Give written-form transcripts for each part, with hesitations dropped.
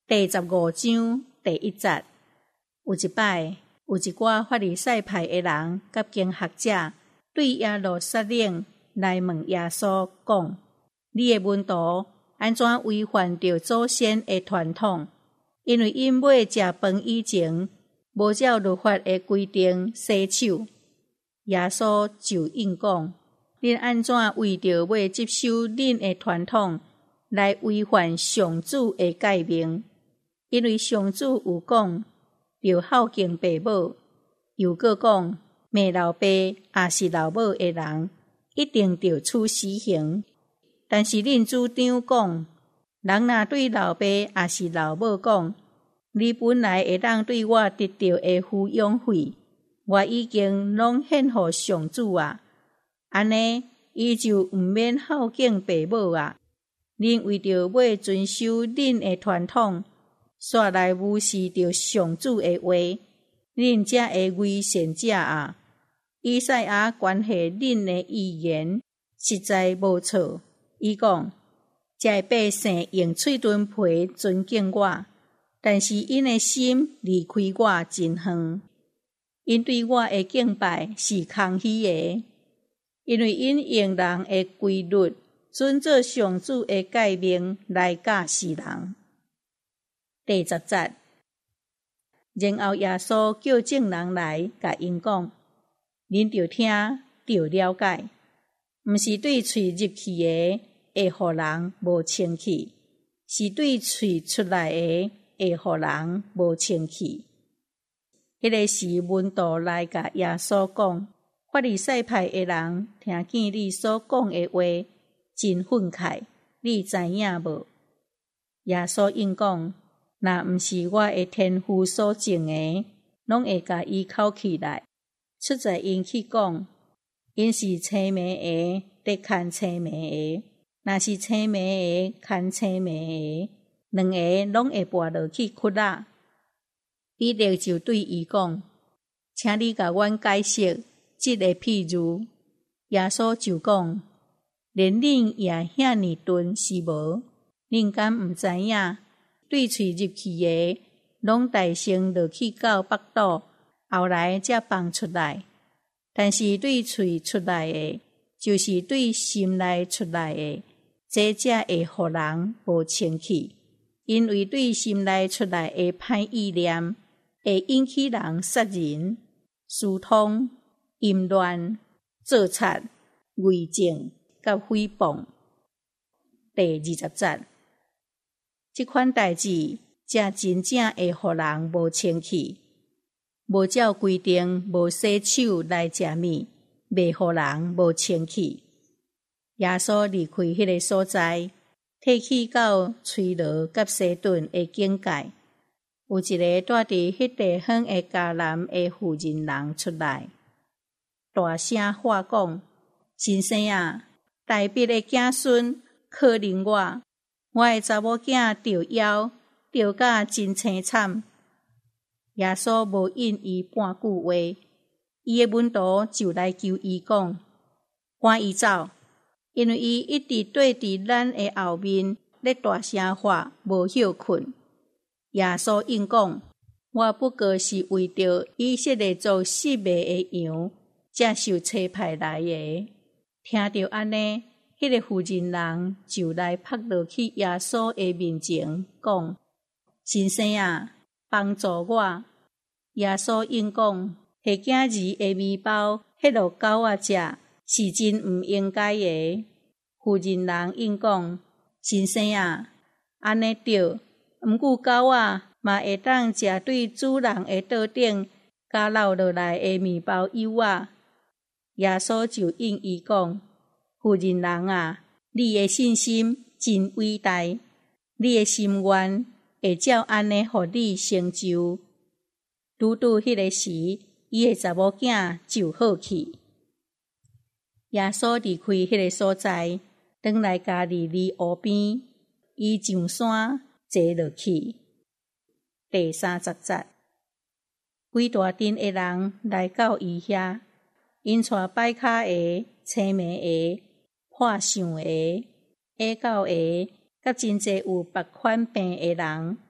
第15章第1节，有一摆，有一寡法利赛派的人甲经学者对耶路撒冷来问耶稣讲：你的门徒安怎违反着祖先的传统？因为因要食饭以前，无照律法的规定洗手。耶稣就应讲：恁安怎为着要接受恁的传统，来违反上主的诫命？因为上主有讲，要孝敬父母，又搁讲，骂老爸也是老母的人，一定要处死刑。但是恁主张讲，人若对老爸也是老母讲，你本来会当对我得到的抚养费，我已经拢献予上主啊。安尼，伊就毋免孝敬父母啊。恁为着要遵守恁的传统，煞来无视着上主的话，恁这的伪善者啊！以赛亚关系恁的预言实在无错。伊讲，这百姓用嘴唇皮尊敬我，但是因的心离开我真远。因对我的敬拜是空虚的，因为因用人的规律，遵照上主的诫命来教示人。第10节，然后耶稣叫众人来，甲因讲：恁着听，着了解，毋是对喙入去的，会互人无清气；是对喙出来的，会互人无清气。迄个时门徒来甲耶稣讲：法利赛派的人听见你所讲的话，真愤慨，你知影无？耶稣应讲：若毋是我的天父所种的，拢会甲伊扣起来。出在因去讲，因是青梅的，得牵青梅的；若是青梅的，牵青梅的，两个拢会跋落去窟仔。彼得就对伊讲：请你甲阮解释这个譬喻。耶稣就讲：连恁也遐尼钝是无？恁敢毋知影？对喙入去的，拢大先落去到腹肚，后来才放出来；但是对喙出来的，就是对心内出来的，这才会互人无清气。因为对心内出来的歹意念，会引起人杀人、私通、淫乱、做贼、伪证、甲诽谤。第20节，这款代志，才真正会互人无清气。无照规定，无洗手来食面，袂互人无清气。耶稣离开迄个所在，退去到崔罗甲西顿的境界。有一个住伫迄地方的迦南的妇人人出来，大声喊讲：先生啊，大逼的子孙可怜我的查某囝着枵，着甲真凄惨。耶稣无应伊半句话，伊的门徒就来求伊讲：赶伊走，因为伊一直对伫咱的后面，咧大声喊，无休困。耶稣应讲：我不过是为着以色列族失迷的羊，才受差派来的。听着安尼，迄个妇人人就来扑落去耶稣的面前，讲：先生啊，帮助我。耶稣应讲：下囝儿的面包，迄落狗仔食，是真毋应该的。妇人人应讲：先生啊，安尼对，毋过狗仔嘛会当食对主人的桌顶加落落来的面包油啊。耶稣就应伊讲：妇人人啊，你的信心真伟大，你的心愿会照安尼互你成就。拄迄个时，伊的查某囝就好去。耶稣离开迄个所在，转来家己离湖边，伊上山坐落去。第30节，规大阵的人来到伊遐，因带摆骹的、青梅的、破相的、矮狗的，甲真侪有别款病的人，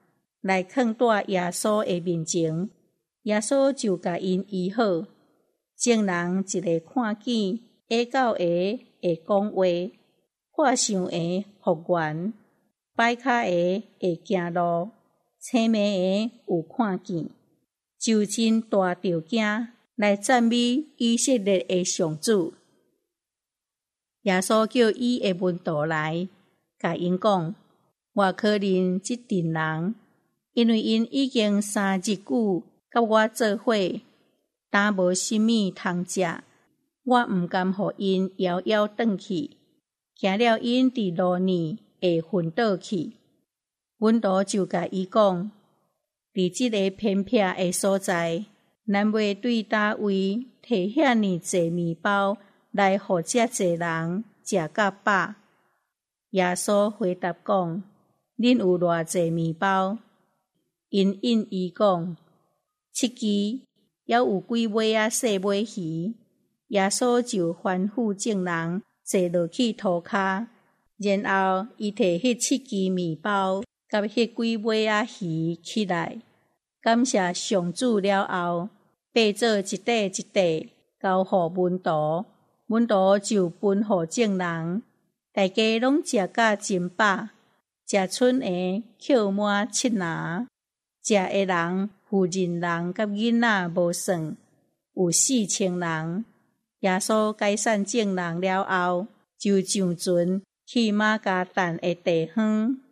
来囥在耶稣的面前，耶稣就甲因医好。众人一个看见下到下会讲话，看相下复原，摆骹下会行路，青眉下有看见，就真大着惊，来赞美以色列的上主。耶稣叫伊的门徒来，甲因讲：我可怜即群人，因为因已经3日久甲我做伙，但无甚物通食，我毋甘互因枵枵转去，惊了因伫路呢会昏倒去。门徒就甲伊讲：伫即个偏僻的所在，咱要对叨位摕遐尼济面包来互遮济人食甲饱？耶稣回答讲：恁有偌济面包？因应伊讲：7支，还有几尾仔细尾鱼。耶稣就吩咐众人坐落去涂骹，然后伊摕迄7支面包甲迄几尾仔鱼起来，感谢上主了后，掰做一块一块，交互门徒。门徒就分互众人，大家拢食甲真饱，食剩的扣满7篮，食的人妇人人甲囡仔无算，有4000人。耶稣解散众人了后，就上船去马加但的地方。